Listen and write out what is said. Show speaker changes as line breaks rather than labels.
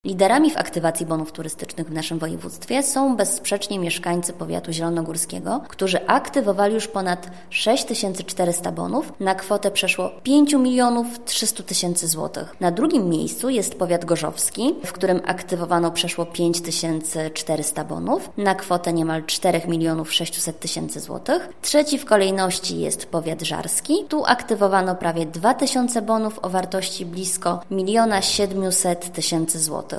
Liderami w aktywacji bonów turystycznych w naszym województwie są bezsprzecznie mieszkańcy powiatu zielonogórskiego, którzy aktywowali już ponad 6400 bonów na kwotę przeszło 5 300 000 złotych. Na drugim miejscu jest powiat gorzowski, w którym aktywowano przeszło 5400 bonów na kwotę niemal 4 600 000 złotych. Trzeci w kolejności jest powiat żarski. Tu aktywowano prawie 2000 bonów o wartości blisko 1 700 000 złotych.